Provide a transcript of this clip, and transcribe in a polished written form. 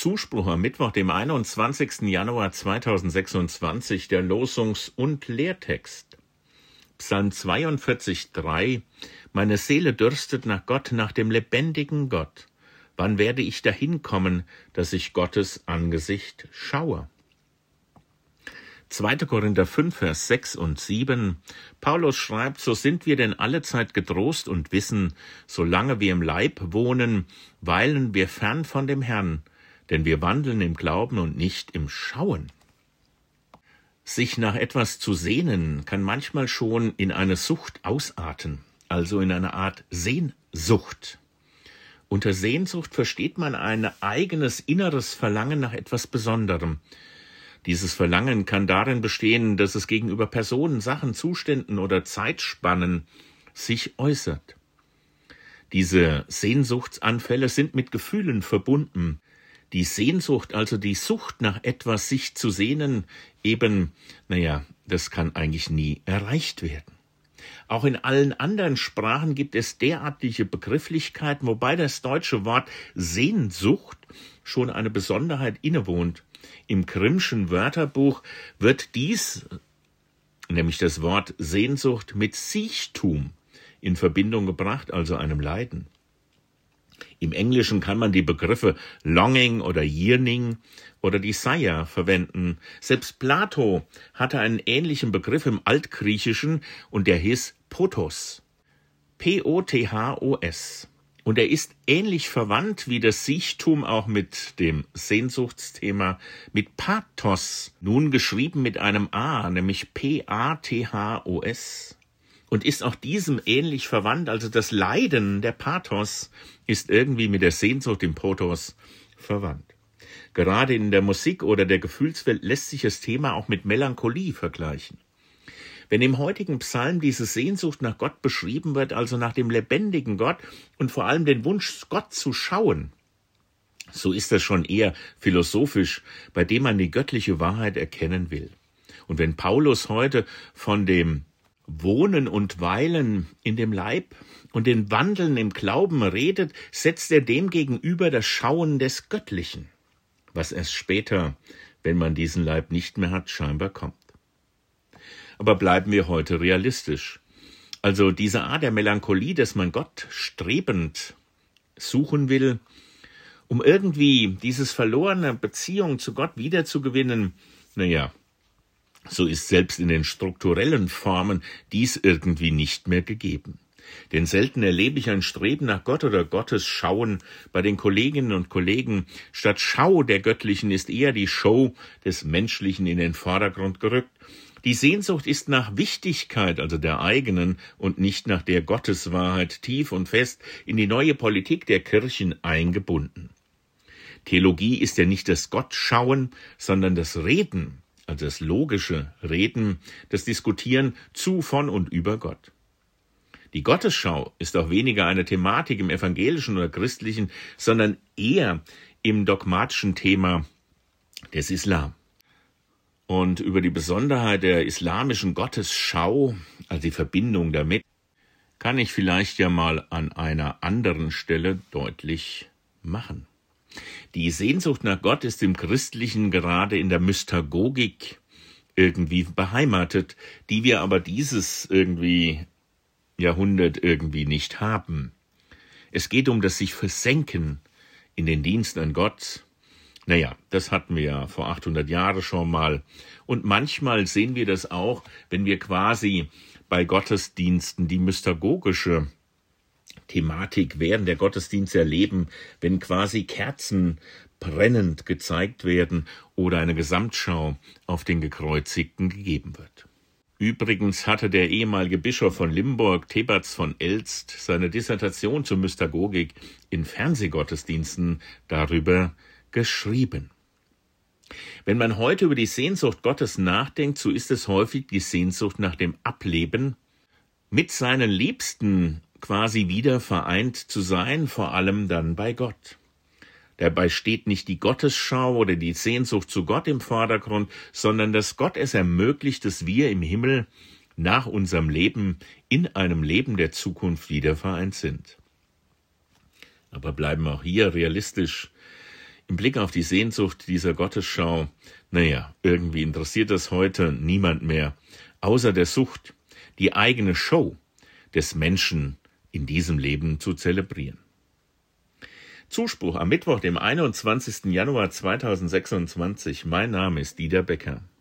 Zuspruch am Mittwoch, dem 21. Januar 2026, der Losungs- und Lehrtext. Psalm 42,3: Meine Seele dürstet nach Gott, nach dem lebendigen Gott. Wann werde ich dahin kommen, dass ich Gottes Angesicht schaue? 2. Korinther 5, Vers 6 und 7. Paulus schreibt: So sind wir denn allezeit getrost und wissen, solange wir im Leib wohnen, weilen wir fern von dem Herrn, denn wir wandeln im Glauben und nicht im Schauen. Sich nach etwas zu sehnen, kann manchmal schon in eine Sucht ausarten, also in eine Art Sehnsucht. Unter Sehnsucht versteht man ein eigenes inneres Verlangen nach etwas Besonderem. Dieses Verlangen kann darin bestehen, dass es gegenüber Personen, Sachen, Zuständen oder Zeitspannen sich äußert. Diese Sehnsuchtsanfälle sind mit Gefühlen verbunden. Die Sehnsucht, also die Sucht nach etwas, sich zu sehnen, das kann eigentlich nie erreicht werden. Auch in allen anderen Sprachen gibt es derartige Begrifflichkeiten, wobei das deutsche Wort Sehnsucht schon eine Besonderheit innewohnt. Im Grimmschen Wörterbuch wird dies, nämlich das Wort Sehnsucht, mit Siechtum in Verbindung gebracht, also einem Leiden. Im Englischen kann man die Begriffe Longing oder Yearning oder Desire verwenden. Selbst Plato hatte einen ähnlichen Begriff im Altgriechischen und der hieß Pothos. P-O-T-H-O-S. Und er ist ähnlich verwandt wie das Siechtum auch mit dem Sehnsuchtsthema, mit Pathos, nun geschrieben mit einem A, nämlich P-A-T-H-O-S. Und ist auch diesem ähnlich verwandt, also das Leiden, der Pathos, ist irgendwie mit der Sehnsucht, dem Pothos, verwandt. Gerade in der Musik oder der Gefühlswelt lässt sich das Thema auch mit Melancholie vergleichen. Wenn im heutigen Psalm diese Sehnsucht nach Gott beschrieben wird, also nach dem lebendigen Gott und vor allem den Wunsch, Gott zu schauen, so ist das schon eher philosophisch, bei dem man die göttliche Wahrheit erkennen will. Und wenn Paulus heute von dem Wohnen und Weilen in dem Leib und den Wandeln im Glauben redet, setzt er dem gegenüber das Schauen des Göttlichen, was erst später, wenn man diesen Leib nicht mehr hat, scheinbar kommt. Aber bleiben wir heute realistisch. Also diese Art der Melancholie, dass man Gott strebend suchen will, um irgendwie dieses verlorene Beziehung zu Gott wiederzugewinnen, so ist selbst in den strukturellen Formen dies irgendwie nicht mehr gegeben. Denn selten erlebe ich ein Streben nach Gott oder Gottes Schauen bei den Kolleginnen und Kollegen. Statt Schau der Göttlichen ist eher die Show des Menschlichen in den Vordergrund gerückt. Die Sehnsucht ist nach Wichtigkeit, also der eigenen, und nicht nach der Gotteswahrheit tief und fest in die neue Politik der Kirchen eingebunden. Theologie ist ja nicht das Gottschauen, sondern das Reden, also das logische Reden, das Diskutieren zu, von und über Gott. Die Gottesschau ist auch weniger eine Thematik im evangelischen oder christlichen, sondern eher im dogmatischen Thema des Islam. Und über die Besonderheit der islamischen Gottesschau, also die Verbindung damit, kann ich vielleicht ja mal an einer anderen Stelle deutlich machen. Die Sehnsucht nach Gott ist im Christlichen gerade in der Mystagogik irgendwie beheimatet, die wir aber dieses Jahrhundert nicht haben. Es geht um das sich Versenken in den Dienst an Gott. Das hatten wir ja vor 800 Jahren schon mal. Und manchmal sehen wir das auch, wenn wir quasi bei Gottesdiensten die mystagogische Thematik während der Gottesdienste erleben, wenn quasi Kerzen brennend gezeigt werden oder eine Gesamtschau auf den Gekreuzigten gegeben wird. Übrigens hatte der ehemalige Bischof von Limburg, Theberts von Elst, seine Dissertation zur Mystagogik in Fernsehgottesdiensten darüber geschrieben. Wenn man heute über die Sehnsucht Gottes nachdenkt, so ist es häufig die Sehnsucht nach dem Ableben, mit seinen Liebsten quasi wieder vereint zu sein, vor allem dann bei Gott. Dabei steht nicht die Gottesschau oder die Sehnsucht zu Gott im Vordergrund, sondern dass Gott es ermöglicht, dass wir im Himmel nach unserem Leben in einem Leben der Zukunft wieder vereint sind. Aber bleiben wir auch hier realistisch. Im Blick auf die Sehnsucht dieser Gottesschau, irgendwie interessiert das heute niemand mehr, außer der Sucht, die eigene Show des Menschen in diesem Leben zu zelebrieren. Zuspruch am Mittwoch, dem 21. Januar 2026. Mein Name ist Dieter Becker.